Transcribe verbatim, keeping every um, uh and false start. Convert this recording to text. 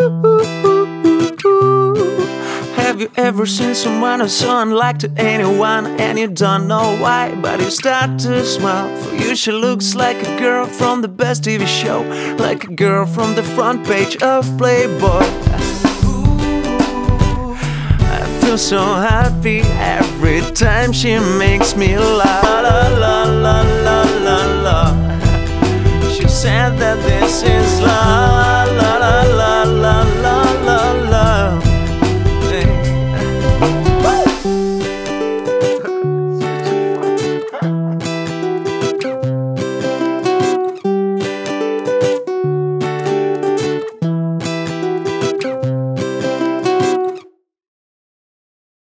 Have you ever seen someone who's so unlike to anyone, and you don't know why, but you start to smile? For you she looks like a girl from the best T V show, like a girl from the front page of Playboy. I feel so happy every time she makes me laugh.